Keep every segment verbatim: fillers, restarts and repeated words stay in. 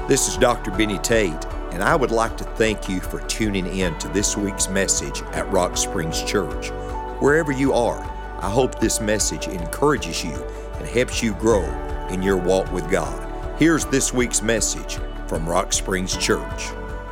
This is Doctor Benny Tate, and I would like to thank you for tuning in to this week's message at Rock Springs Church. Wherever you are, I hope this message encourages you and helps you grow in your walk with God. Here's this week's message from Rock Springs Church.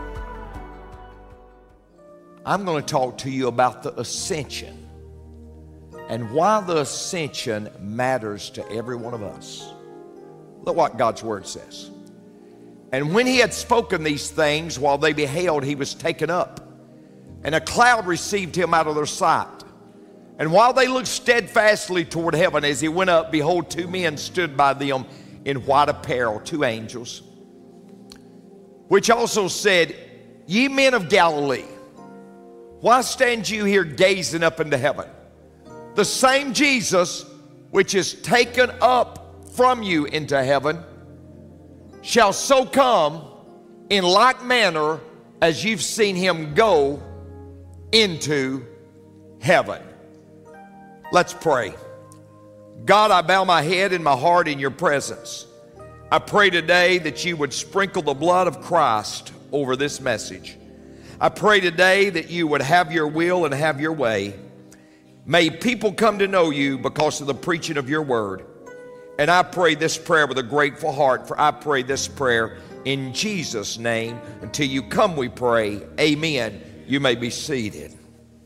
I'm going to talk to you about the ascension and why the ascension matters to every one of us. Look what God's Word says. And when he had spoken these things, while they beheld, he was taken up, and a cloud received him out of their sight. And while they looked steadfastly toward heaven as he went up, behold, two men stood by them in white apparel, two angels, which also said, Ye men of Galilee, why stand you here gazing up into heaven? The same Jesus which is taken up from you into heaven shall so come in like manner as you've seen him go into heaven. Let's pray. God, I bow my head and my heart in your presence. I pray today that you would sprinkle the blood of Christ over this message. I pray today that you would have your will and have your way. May people come to know you because of the preaching of your word. And I pray this prayer with a grateful heart, for I pray this prayer in Jesus' name. Until you come, we pray. Amen. You may be seated.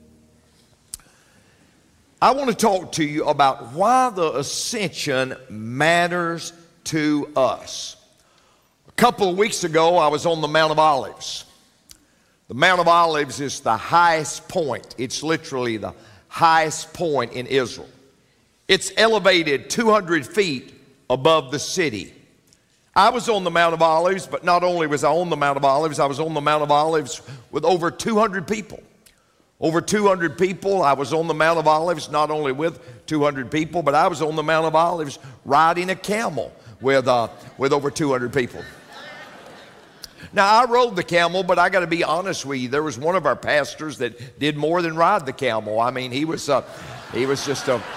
I want to talk to you about why the ascension matters to us. A couple of weeks ago, I was on the Mount of Olives. The Mount of Olives is the highest point. It's literally the highest point in Israel. It's elevated two hundred feet above the city. I was on the Mount of Olives, but not only was I on the Mount of Olives, I was on the Mount of Olives with over two hundred people. Over two hundred people. I was on the Mount of Olives not only with two hundred people, but I was on the Mount of Olives riding a camel with, uh, with over two hundred people. Now, I rode the camel, but I got to be honest with you. There was one of our pastors that did more than ride the camel. I mean, he was, uh, he was just a...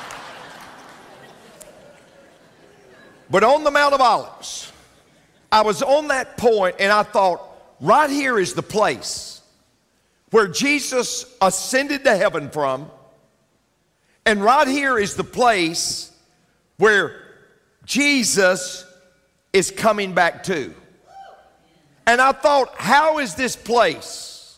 But on the Mount of Olives, I was on that point and I thought, right here is the place where Jesus ascended to heaven from, and right here is the place where Jesus is coming back to. And I thought, how is this place?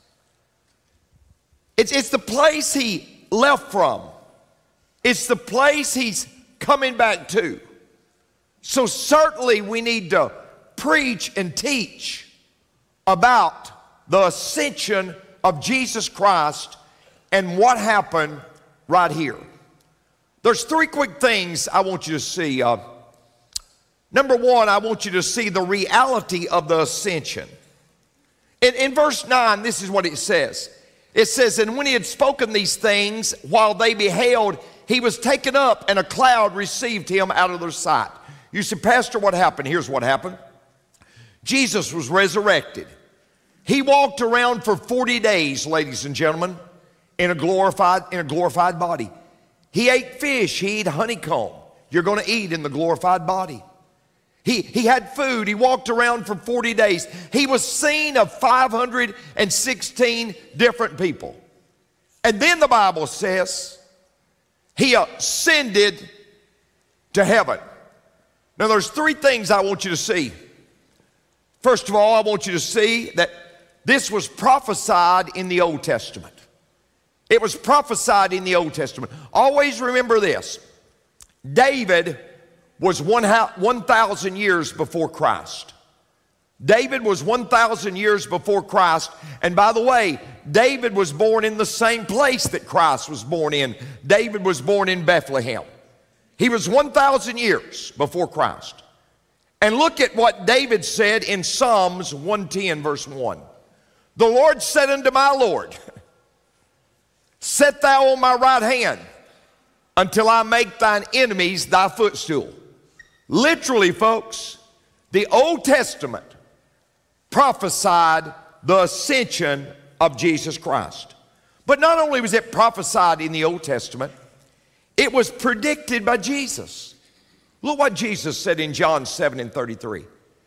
It's, it's the place he left from. It's the place he's coming back to. So certainly we need to preach and teach about the ascension of Jesus Christ and what happened right here. There's three quick things I want you to see. Uh, number one, I want you to see the reality of the ascension. In, in verse nine, this is what it says. It says, and when he had spoken these things, while they beheld, he was taken up, and a cloud received him out of their sight. You say, Pastor, what happened? Here's what happened. Jesus was resurrected. He walked around for forty days, ladies and gentlemen, in a glorified, in a glorified body. He ate fish. He ate honeycomb. You're going to eat in the glorified body. He, he had food. He walked around for forty days. He was seen of five hundred sixteen different people. And then the Bible says he ascended to heaven. Now, there's three things I want you to see. First of all, I want you to see that this was prophesied in the Old Testament. It was prophesied in the Old Testament. Always remember this. David was one thousand years before Christ. David was one thousand years before Christ. And by the way, David was born in the same place that Christ was born in. David was born in Bethlehem. He was one thousand years before Christ. And look at what David said in Psalms one ten, verse one. The Lord said unto my Lord, Set thou on my right hand until I make thine enemies thy footstool. Literally, folks, the Old Testament prophesied the ascension of Jesus Christ. But not only was it prophesied in the Old Testament, it was predicted by Jesus. Look what Jesus said in John seven and thirty-three.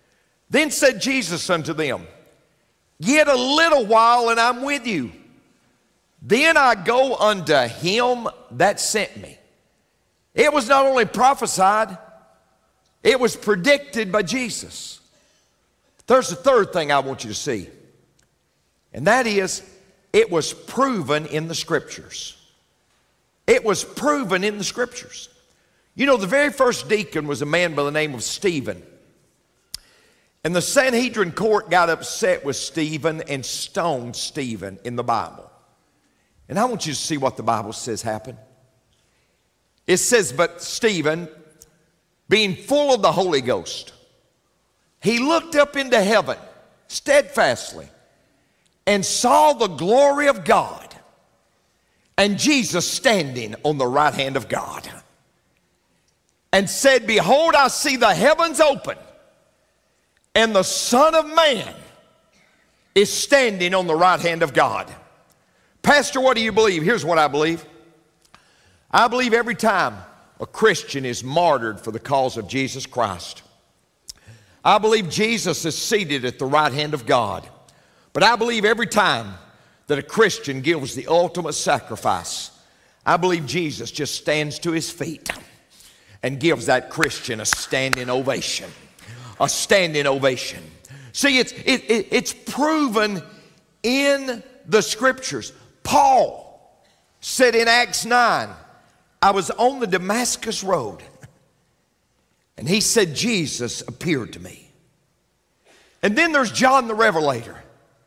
Then said Jesus unto them, Yet a little while, and I'm with you. Then I go unto him that sent me. It was not only prophesied, it was predicted by Jesus. There's the third thing I want you to see, and that is, it was proven in the Scriptures. It was proven in the Scriptures. You know, the very first deacon was a man by the name of Stephen. And the Sanhedrin court got upset with Stephen and stoned Stephen in the Bible. And I want you to see what the Bible says happened. It says, But Stephen, being full of the Holy Ghost, he looked up into heaven steadfastly and saw the glory of God and Jesus standing on the right hand of God, and said, Behold, I see the heavens open, and the Son of Man is standing on the right hand of God. Pastor, what do you believe? Here's what I believe. I believe every time a Christian is martyred for the cause of Jesus Christ, I believe Jesus is seated at the right hand of God. But I believe every time that a Christian gives the ultimate sacrifice, I believe Jesus just stands to his feet and gives that Christian a standing ovation. A standing ovation. See, it's, it, it, it's proven in the Scriptures. Paul said in Acts nine, I was on the Damascus road, and he said, Jesus appeared to me. And then there's John the Revelator.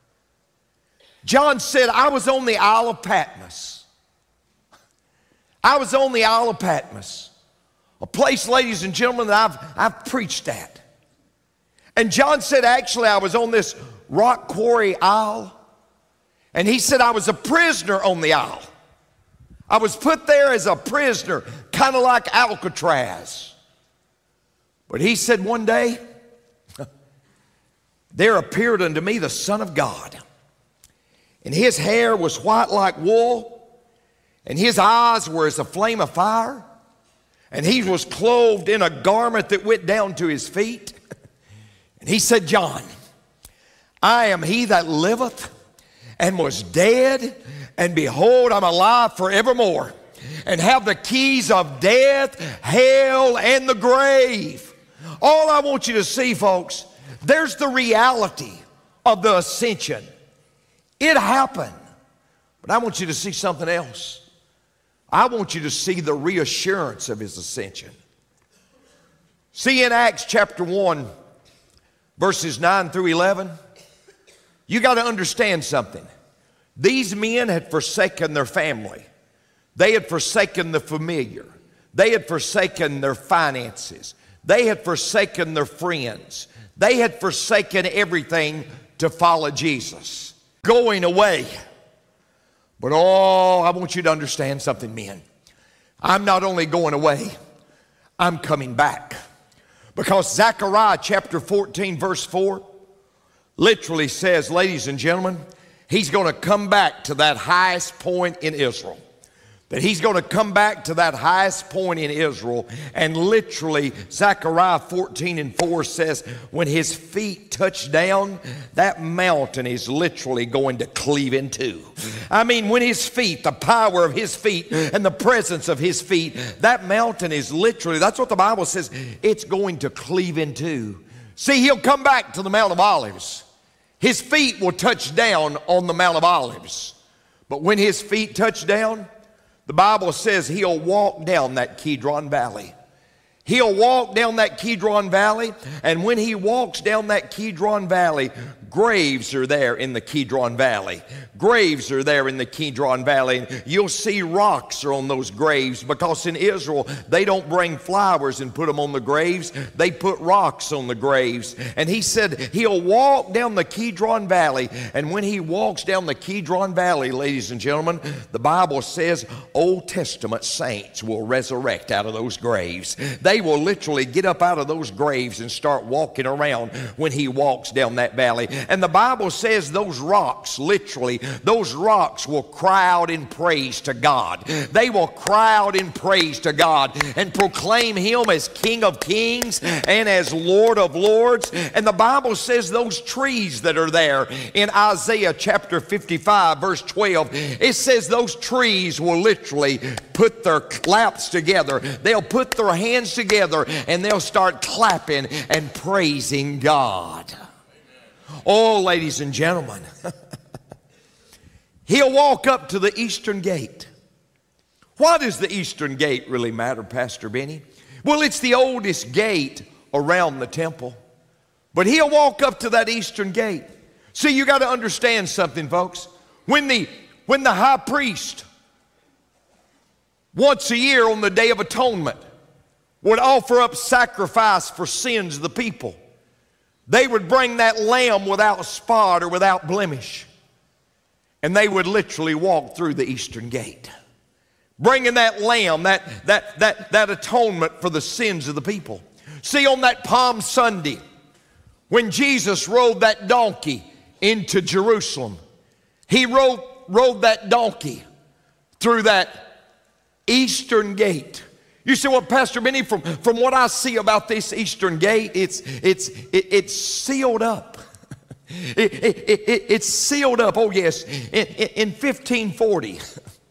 John said, I was on the Isle of Patmos. I was on the Isle of Patmos, a place, ladies and gentlemen, that I've, I've preached at. And John said, actually, I was on this rock quarry isle. And he said, I was a prisoner on the isle. I was put there as a prisoner, kind of like Alcatraz. But he said, one day, there appeared unto me the Son of God. And his hair was white like wool, and his eyes were as a flame of fire, and he was clothed in a garment that went down to his feet. And he said, John, I am he that liveth and was dead, and behold, I'm alive forevermore, and have the keys of death, hell, and the grave. All I want you to see, folks, there's the reality of the ascension. It happened. But I want you to see something else. I want you to see the reassurance of his ascension. See, in Acts chapter one, verses nine through eleven, you got to understand something. These men had forsaken their family. They had forsaken the familiar. They had forsaken their finances. They had forsaken their friends. They had forsaken everything to follow Jesus. Going away. But oh, I want you to understand something, men. I'm not only going away, I'm coming back. Because Zechariah chapter fourteen verse four literally says, ladies and gentlemen, he's going to come back to that highest point in Israel. That he's going to come back to that highest point in Israel. And literally, Zechariah fourteen and four says, when his feet touch down, that mountain is literally going to cleave in two. I mean, when his feet, the power of his feet and the presence of his feet, that mountain is literally, that's what the Bible says, it's going to cleave in two. See, he'll come back to the Mount of Olives. His feet will touch down on the Mount of Olives. But when his feet touch down, the Bible says he'll walk down that Kidron Valley. He'll walk down that Kidron Valley, and when he walks down that Kidron Valley, graves are there in the Kidron Valley. Graves are there in the Kidron Valley. You'll see rocks are on those graves, because in Israel, they don't bring flowers and put them on the graves. They put rocks on the graves. And he said he'll walk down the Kidron Valley, and when he walks down the Kidron Valley, ladies and gentlemen, the Bible says Old Testament saints will resurrect out of those graves. They they will literally get up out of those graves and start walking around when he walks down that valley. And the Bible says those rocks, literally, those rocks will cry out in praise to God. They will cry out in praise to God and proclaim him as King of Kings and as Lord of Lords. And the Bible says those trees that are there in Isaiah chapter fifty-five verse twelve, it says those trees will literally put their laps together. They'll put their hands together and they'll start clapping and praising God. Oh, ladies and gentlemen, he'll walk up to the eastern gate. Why does the eastern gate really matter, Pastor Benny? Well, it's the oldest gate around the temple. But he'll walk up to that eastern gate. See, you got to understand something, folks. When the, when the high priest, once a year on the Day of Atonement, would offer up sacrifice for sins of the people, they would bring that lamb without spot or without blemish. And they would literally walk through the eastern gate, bringing that lamb, that, that, that, that atonement for the sins of the people. See, on that Palm Sunday, when Jesus rode that donkey into Jerusalem, he rode, rode that donkey through that eastern gate. You say, well, Pastor Benny, from, from what I see about this eastern gate, it's, it's, it, it's sealed up. it, it, it, it's sealed up. Oh, yes. In, in fifteen forty,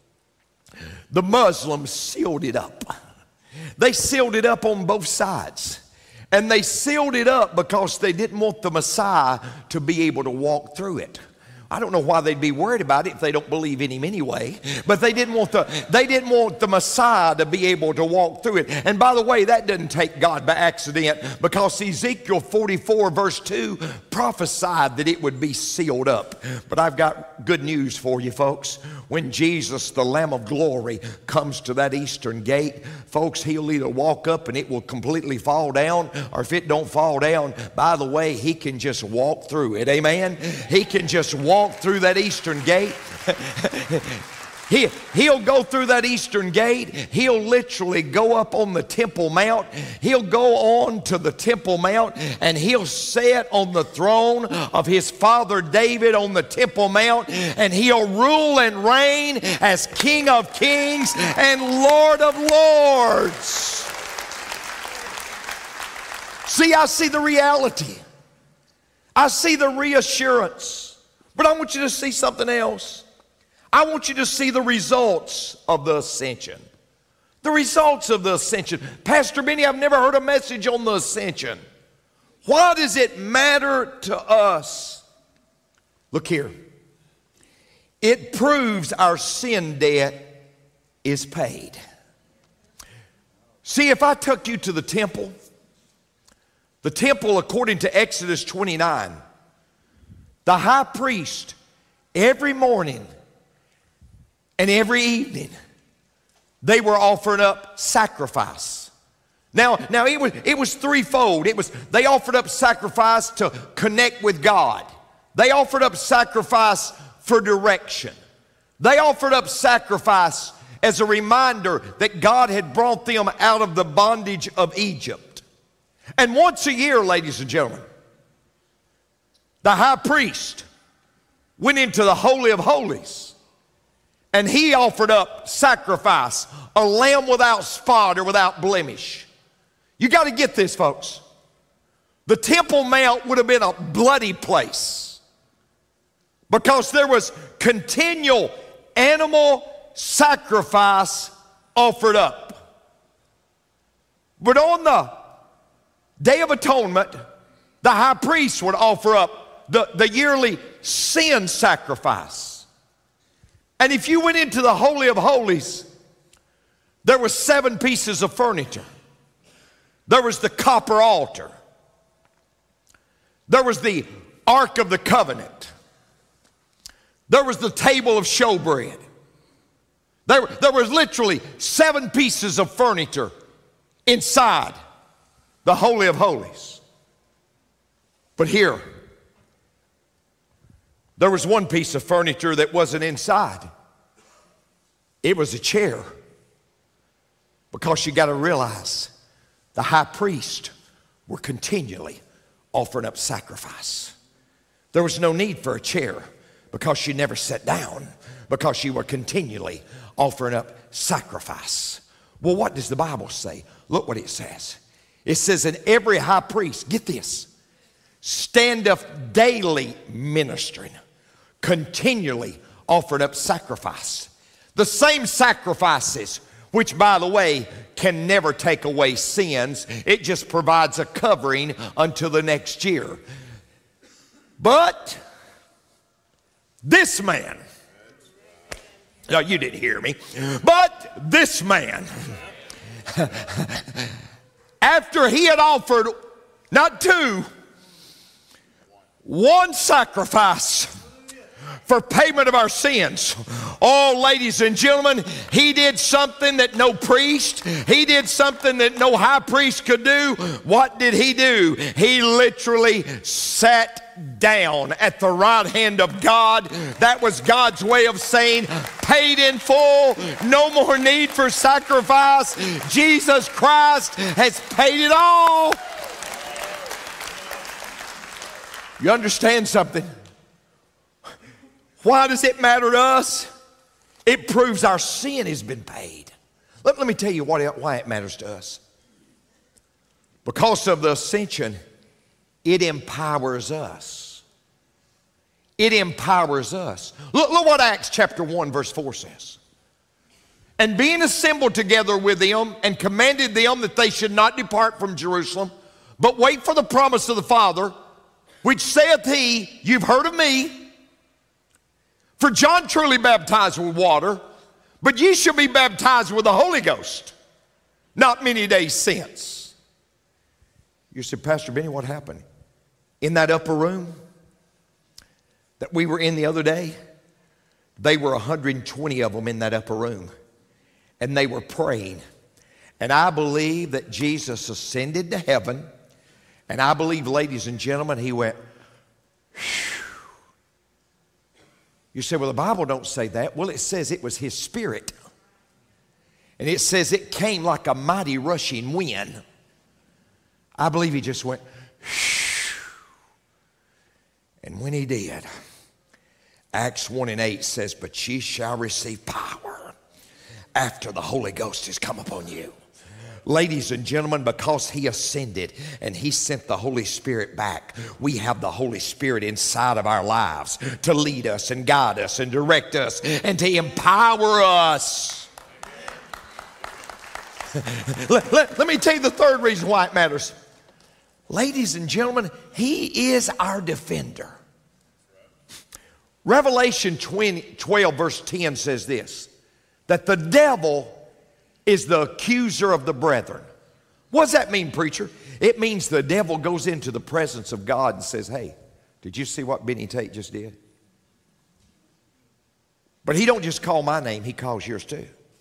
the Muslims sealed it up. They sealed it up on both sides. And they sealed it up because they didn't want the Messiah to be able to walk through it. I don't know why they'd be worried about it if they don't believe in him anyway. But they didn't want the, they didn't want the Messiah to be able to walk through it. And by the way, that doesn't take God by accident, because Ezekiel forty-four verse two prophesied that it would be sealed up. But I've got good news for you, folks. When Jesus, the Lamb of glory, comes to that eastern gate, folks, he'll either walk up and it will completely fall down, or if it don't fall down, by the way, he can just walk through it. Amen? He can just walk Walk through that eastern gate. he, he'll go through that eastern gate. He'll literally go up on the Temple Mount. He'll go on to the Temple Mount, and he'll sit on the throne of his father David on the Temple Mount, and he'll rule and reign as King of Kings and Lord of Lords. See, I see the reality. I see the reassurance. But I want you to see something else. I want you to see the results of the ascension. The results of the ascension. Pastor Benny, I've never heard a message on the ascension. Why does it matter to us? Look here. It proves our sin debt is paid. See, if I took you to the temple, the temple, according to Exodus twenty-nine, the high priest, every morning and every evening, they were offering up sacrifice. Now, now it was, it was threefold. It was, they offered up sacrifice to connect with God. They offered up sacrifice for direction. They offered up sacrifice as a reminder that God had brought them out of the bondage of Egypt. And once a year, ladies and gentlemen, the high priest went into the Holy of Holies, and he offered up sacrifice, a lamb without spot or without blemish. You got to get this, folks. The Temple Mount would have been a bloody place because there was continual animal sacrifice offered up. But on the Day of Atonement, the high priest would offer up The, the yearly sin sacrifice. And if you went into the Holy of Holies, there were seven pieces of furniture. There was the copper altar. There was the Ark of the Covenant. There was the table of showbread. There, there was literally seven pieces of furniture inside the Holy of Holies. But here, there was one piece of furniture that wasn't inside. It was a chair. Because you got to realize the high priest were continually offering up sacrifice. There was no need for a chair because she never sat down, because she were continually offering up sacrifice. Well, what does the Bible say? Look what it says. It says, and every high priest, get this, standeth daily ministering, continually offering up sacrifice. The same sacrifices, which by the way, can never take away sins. It just provides a covering until the next year. But this man, no, you didn't hear me, but this man, after he had offered not two, one sacrifice for payment of our sins. Oh, ladies and gentlemen, he did something that no priest, he did something that no high priest could do. What did he do? He literally sat down at the right hand of God. That was God's way of saying, paid in full, no more need for sacrifice. Jesus Christ has paid it all. You understand something? Why does it matter to us? It proves our sin has been paid. Let, let me tell you what, why it matters to us. Because of the ascension, it empowers us. It empowers us. Look, look what Acts chapter one verse four says. And being assembled together with them and commanded them that they should not depart from Jerusalem, but wait for the promise of the Father, which saith he, you've heard of me. For John truly baptized with water, but ye shall be baptized with the Holy Ghost not many days since. You said, Pastor Benny, what happened? In that upper room that we were in the other day, they were one hundred twenty of them in that upper room, and they were praying. And I believe that Jesus ascended to heaven, and I believe, ladies and gentlemen, he went, phew. You say, well, the Bible don't say that. Well, it says it was his spirit. And it says it came like a mighty rushing wind. I believe he just went, shh. And when he did, Acts one and eight says, but ye shall receive power after the Holy Ghost has come upon you. Ladies and gentlemen, because he ascended and he sent the Holy Spirit back, we have the Holy Spirit inside of our lives to lead us and guide us and direct us and to empower us. let, let, let me tell you the third reason why it matters. Ladies and gentlemen, he is our defender. Revelation twelve verse ten says this, that the devil is the accuser of the brethren. What does that mean, preacher? It means the devil goes into the presence of God and says, hey, did you see what Benny Tate just did? But he don't just call my name, he calls yours too.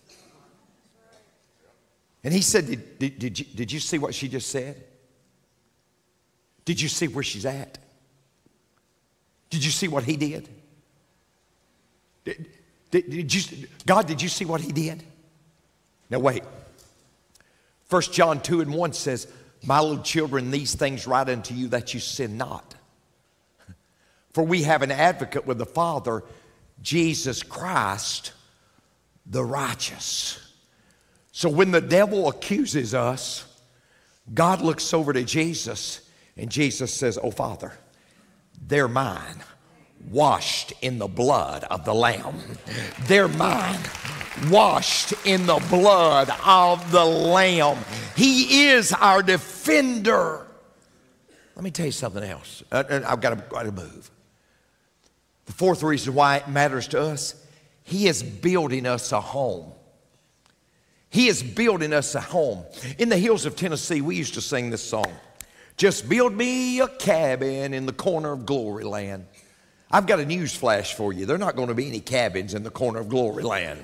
And he said, did, did, did, you, did you see what she just said? Did you see where she's at? Did you see what he did? Did, did, did you, God, did you see what he did? Now wait, First John two and one says, my little children, these things write unto you that you sin not. For we have an advocate with the Father, Jesus Christ, the righteous. So when the devil accuses us, God looks over to Jesus and Jesus says, oh Father, they're mine, washed in the blood of the Lamb. They're mine, washed in the blood of the Lamb. He is our defender. Let me tell you something else. Uh, I've got to, got to move. The fourth reason why it matters to us, he is building us a home. He is building us a home. In the hills of Tennessee, we used to sing this song. Just build me a cabin in the corner of glory land. I've got a news flash for you. There are not going to be any cabins in the corner of glory land.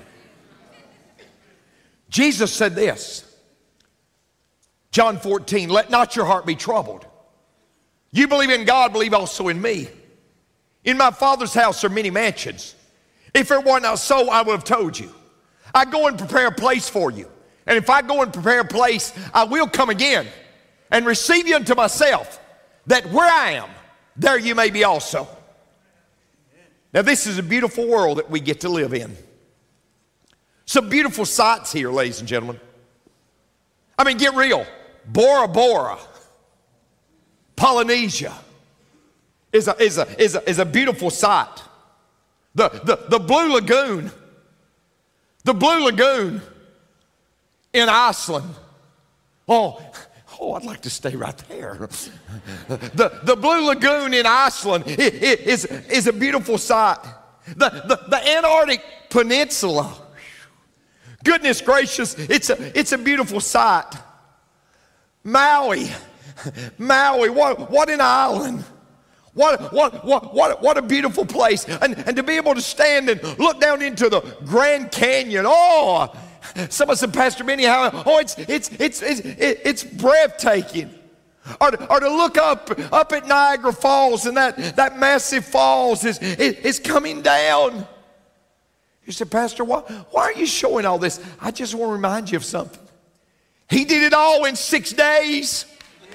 Jesus said this, John fourteen, let not your heart be troubled. You believe in God, believe also in me. In my Father's house are many mansions. If it were not so, I would have told you. I go and prepare a place for you. And if I go and prepare a place, I will come again and receive you unto myself, that where I am, there you may be also. Now, this is a beautiful world that we get to live in. Some beautiful sights here, ladies and gentlemen. I mean, get real. Bora Bora, Polynesia, is a, is a, is a, is a beautiful sight. The, the, the Blue Lagoon, the Blue Lagoon in Iceland. Oh, oh, I'd like to stay right there. The, the Blue Lagoon in Iceland it, it is, is a beautiful sight. The, the, the Antarctic Peninsula, goodness gracious, it's a, it's a beautiful sight. Maui, Maui, what, what an island. What, what, what, what, what a beautiful place. And, and to be able to stand and look down into the Grand Canyon. Oh, someone said, Pastor Benny, how, oh, it's, it's, it's, it's, it's breathtaking. Or to, or to look up, up at Niagara Falls, and that, that massive falls is, is coming down. You said, Pastor, why, why are you showing all this? I just want to remind you of something. He did it all in six days.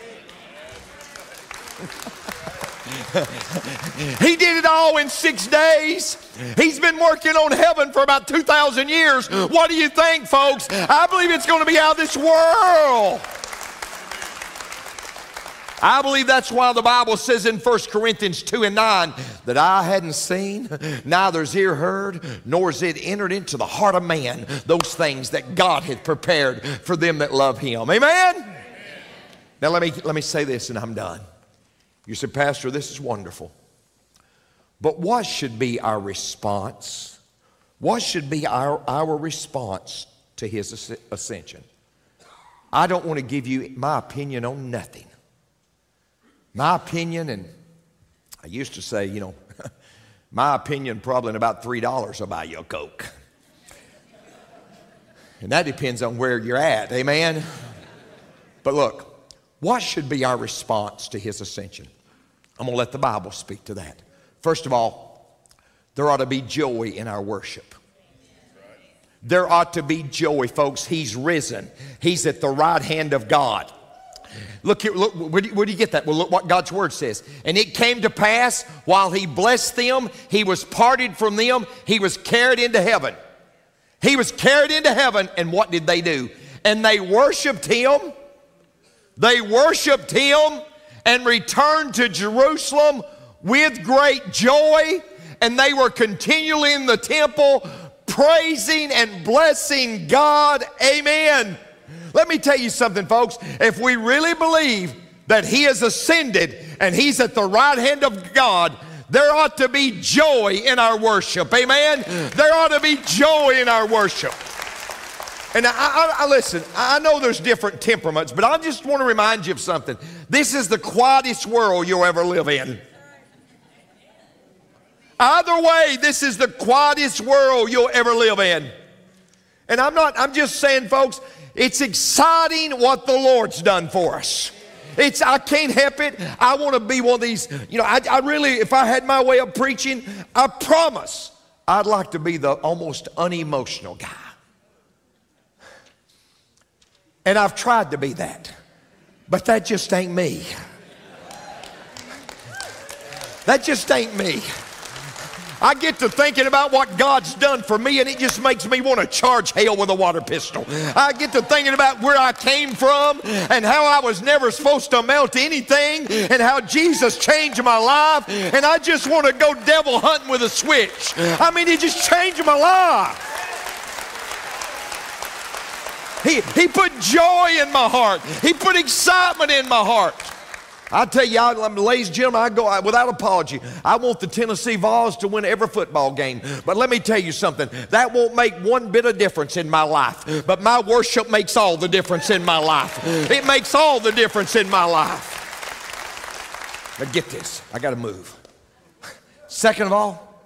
He did it all in six days. He's been working on heaven for about two thousand years. What do you think, folks? I believe it's going to be out of this world. I believe that's why the Bible says in First Corinthians two and nine that eye hadn't seen, neither's ear heard, nor is it entered into the heart of man those things that God hath prepared for them that love him. Amen? Amen. Now let me, let me say this and I'm done. You said, Pastor, this is wonderful. But what should be our response? What should be our, our response to his ascension? I don't want to give you my opinion on nothing. My opinion, and I used to say, you know, my opinion probably in about three dollars will buy you a Coke. And that depends on where you're at, amen? But look, what should be our response to his ascension? I'm going to let the Bible speak to that. First of all, there ought to be joy in our worship. There ought to be joy, folks. He's risen. He's at the right hand of God. Look here, look, where do, you, where do you get that? Well, look what God's word says. And it came to pass, while he blessed them, he was parted from them, he was carried into heaven. He was carried into heaven, and what did they do? And they worshiped him. They worshiped him and returned to Jerusalem with great joy. And they were continually in the temple praising and blessing God. Amen. Let me tell you something, folks. If we really believe that he has ascended and he's at the right hand of God, there ought to be joy in our worship. Amen? There ought to be joy in our worship. And I, I, I listen, I know there's different temperaments, but I just want to remind you of something. This is the quietest world you'll ever live in. Either way, this is the quietest world you'll ever live in. And I'm not, I'm just saying, folks, it's exciting what the Lord's done for us. It's, I can't help it. I want to be one of these, you know, I, I really, if I had my way of preaching, I promise I'd like to be the almost unemotional guy. And I've tried to be that, but that just ain't me. That just ain't me. I get to thinking about what God's done for me, and it just makes me want to charge hell with a water pistol. I get to thinking about where I came from and how I was never supposed to amount to anything and how Jesus changed my life, and I just want to go devil hunting with a switch. I mean, he just changed my life. He, he put joy in my heart. He put excitement in my heart. I tell you, I, ladies and gentlemen, I go I, without apology. I want the Tennessee Vols to win every football game. But let me tell you something. That won't make one bit of difference in my life. But my worship makes all the difference in my life. It makes all the difference in my life. Now get this. I got to move. Second of all,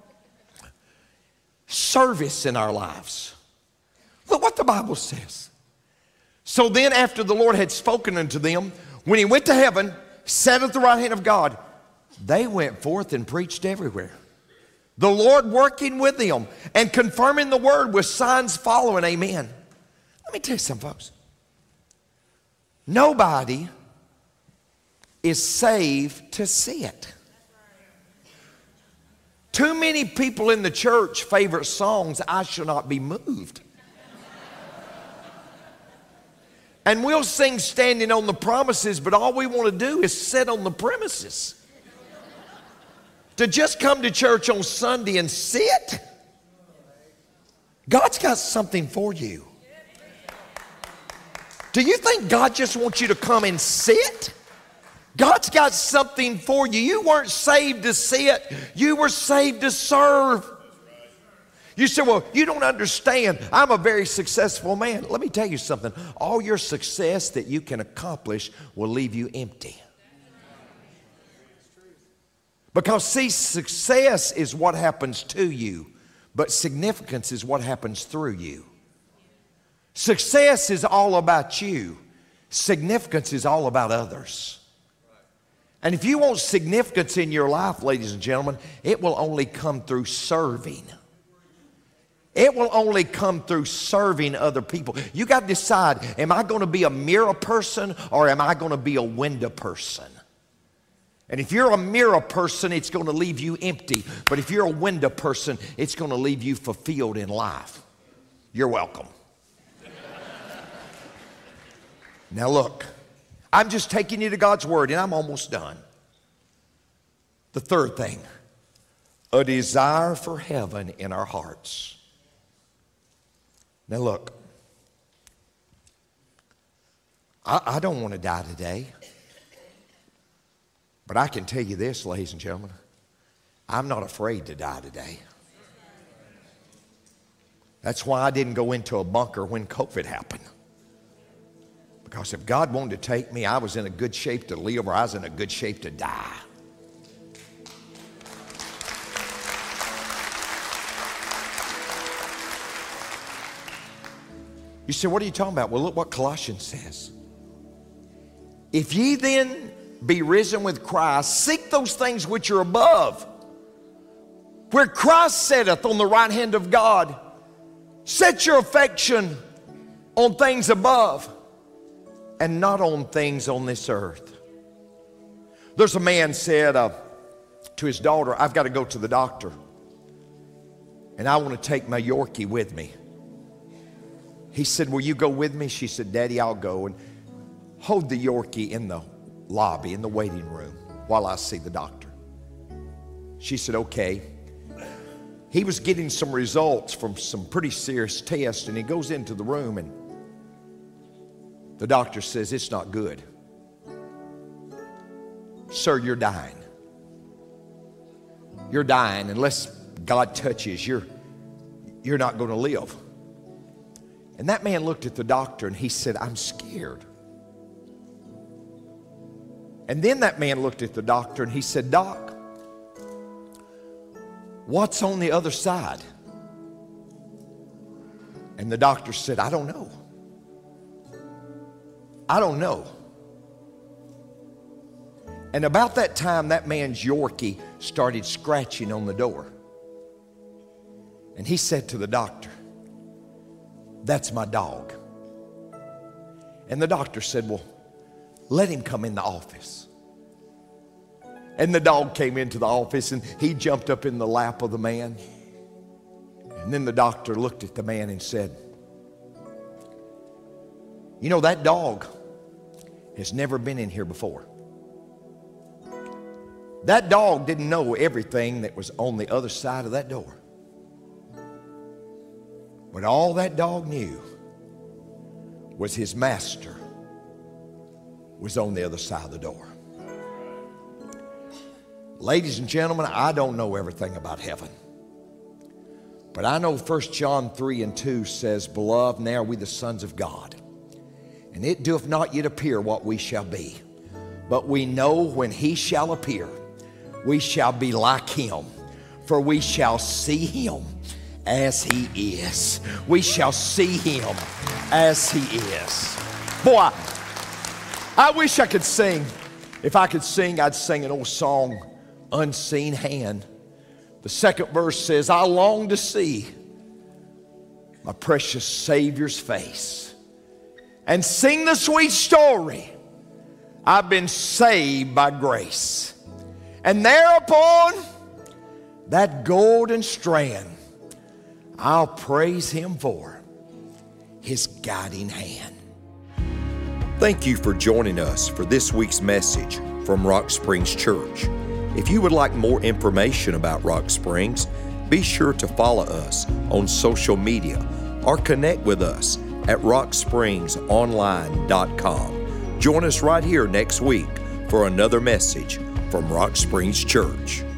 service in our lives. Look what the Bible says. So then after the Lord had spoken unto them, when he went to heaven, sat at the right hand of God, they went forth and preached everywhere, the Lord working with them and confirming the word with signs following. Amen. Let Let me tell you something, folks. Nobody is saved to see it. Too many people in the church favorite songs, I Shall Not Be Moved. And we'll sing Standing on the Promises, but all we want to do is sit on the premises. To just come to church on Sunday and sit. God's got something for you. Do you think God just wants you to come and sit? God's got something for you. You weren't saved to sit. You were saved to serve. You say, well, you don't understand. I'm a very successful man. Let me tell you something. All your success that you can accomplish will leave you empty. Because, see, success is what happens to you, but significance is what happens through you. Success is all about you. Significance is all about others. And if you want significance in your life, ladies and gentlemen, it will only come through serving. It will only come through serving other people. You got to decide, am I going to be a mirror person or am I going to be a window person? And if you're a mirror person, it's going to leave you empty. But if you're a window person, it's going to leave you fulfilled in life. You're welcome. Now look, I'm just taking you to God's Word, and I'm almost done. The third thing, a desire for heaven in our hearts. Now look, I, I don't want to die today, but I can tell you this, ladies and gentlemen, I'm not afraid to die today. That's why I didn't go into a bunker when COVID happened. Because if God wanted to take me, I was in a good shape to live or I was in a good shape to die. You say, what are you talking about? Well, look what Colossians says. If ye then be risen with Christ, seek those things which are above, where Christ sitteth on the right hand of God. Set your affection on things above and not on things on this earth. There's a man said uh, to his daughter, I've got to go to the doctor, and I want to take my Yorkie with me. He said, will you go with me? She said, Daddy, I'll go. And hold the Yorkie in the lobby, in the waiting room, while I see the doctor. She said, okay. He was getting some results from some pretty serious tests, and he goes into the room, and the doctor says, it's not good. Sir, you're dying. You're dying. Unless God touches, you're, you're not going to live. And that man looked at the doctor and he said, I'm scared. And then that man looked at the doctor and he said, Doc, what's on the other side? And the doctor said, I don't know. I don't know. And about that time, that man's Yorkie started scratching on the door. And he said to the doctor, that's my dog. And the doctor said, well, let him come in the office. And the dog came into the office and he jumped up in the lap of the man. And then the doctor looked at the man and said, you know, that dog has never been in here before. That dog didn't know everything that was on the other side of that door. But all that dog knew was his master was on the other side of the door. Ladies and gentlemen, I don't know everything about heaven. But I know First John three and two says, beloved, now are we the sons of God. And it doth not yet appear what we shall be. But we know when he shall appear, we shall be like him. For we shall see him as he is. We shall see him as he is. Boy, I wish I could sing. If I could sing, I'd sing an old song, Unseen Hand. The second verse says, I long to see my precious Savior's face. and sing the sweet story, I've been saved by grace. And thereupon, that golden strand, I'll praise Him for His guiding hand. Thank you for joining us for this week's message from Rock Springs Church. If you would like more information about Rock Springs, be sure to follow us on social media or connect with us at rock springs online dot com. Join us right here next week for another message from Rock Springs Church.